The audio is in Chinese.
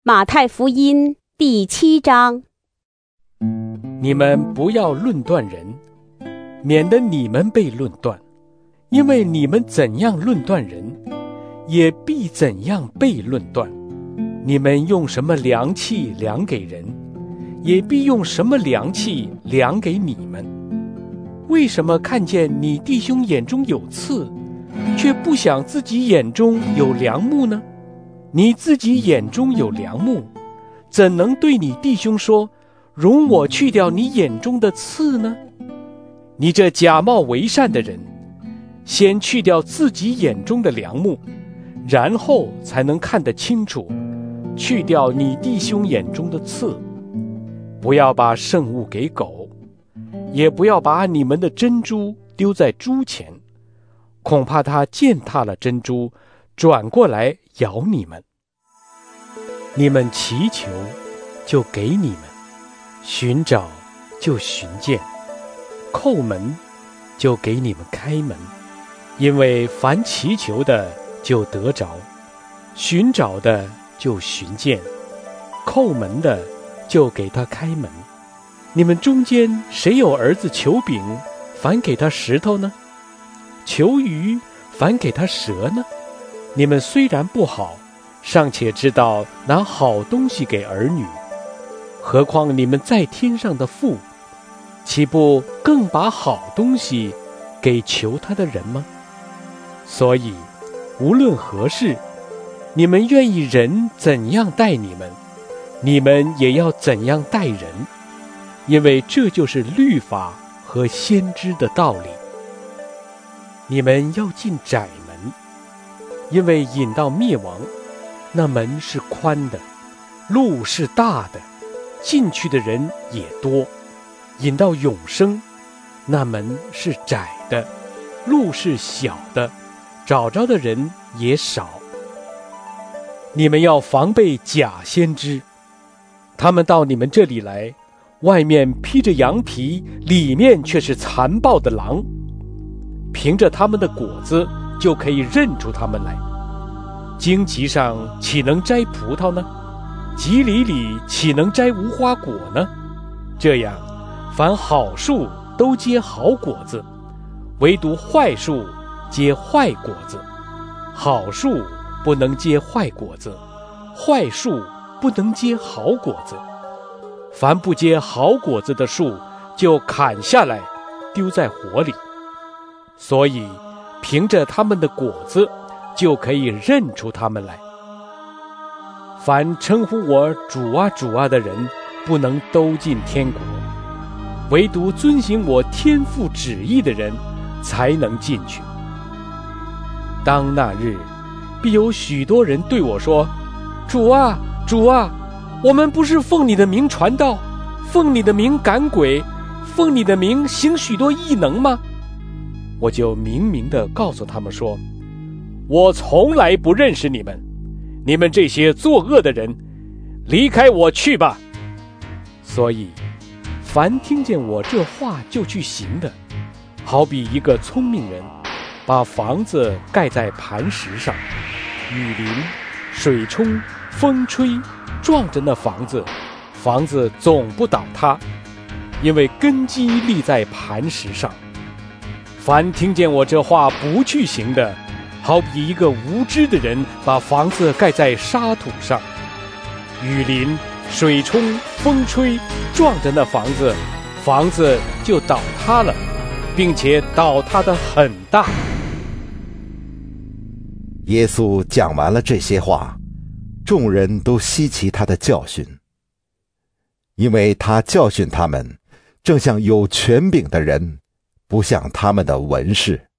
马太福音第7章。 你们不要论断人，免得你们被论断，因为你们怎样论断人，也必怎样被论断。你们用什么量器量给人，也必用什么量器量给你们。为什么看见你弟兄眼中有刺，却不想自己眼中有梁木呢？你自己眼中有梁木，怎能对你弟兄说，容我去掉你眼中的刺呢？你这假冒为善的人，先去掉自己眼中的梁木，然后才能看得清楚，去掉你弟兄眼中的刺。不要把圣物给狗，也不要把你们的珍珠丢在猪前，恐怕它践踏了珍珠，转过来咬你们。你们祈求，就给你们；寻找，就寻见；叩门，就给你们开门。因为凡祈求的，就得着；寻找的，就寻见；叩门的，就给他开门。你们中间谁有儿子求饼，反给他石头呢？求鱼，反给他蛇呢？你们虽然不好，尚且知道拿好东西给儿女，何况你们在天上的父，岂不更把好东西给求他的人吗？所以无论何事，你们愿意人怎样待你们，你们也要怎样待人，因为这就是律法和先知的道理。你们要进窄门，因为引到灭亡，那门是宽的，路是大的，进去的人也多；引到永生，那门是窄的，路是小的，找着的人也少。你们要防备假先知，他们到你们这里来，外面披着羊皮，里面却是残暴的狼。凭着他们的果子，就可以认出他们来。荆棘上岂能摘葡萄呢？棘藜里岂能摘无花果呢？这样，凡好树都结好果子，唯独坏树结坏果子。好树不能结坏果子，坏树不能结好果子。凡不结好果子的树，就砍下来，丢在火里。所以，凭着他们的果子，就可以认出他们来。凡称呼我主啊主啊的人，不能都进天国，唯独遵行我天父旨意的人，才能进去。当那日，必有许多人对我说，主啊主啊，我们不是奉你的名传道，奉你的名赶鬼，奉你的名行许多异能吗？我就明明地告诉他们说，我从来不认识你们，你们这些作恶的人，离开我去吧。所以凡听见我这话就去行的，好比一个聪明人，把房子盖在磐石上，雨淋、水冲、风吹，撞着那房子，房子总不倒塌，因为根基立在磐石上。凡听见我这话不去行的，好比一个无知的人，把房子盖在沙土上，雨淋、水冲、风吹，撞着那房子，房子就倒塌了，并且倒塌得很大。 耶稣讲完了这些话，众人都稀奇他的教训，因为他教训他们，正像有权柄的人，不像他们的文士。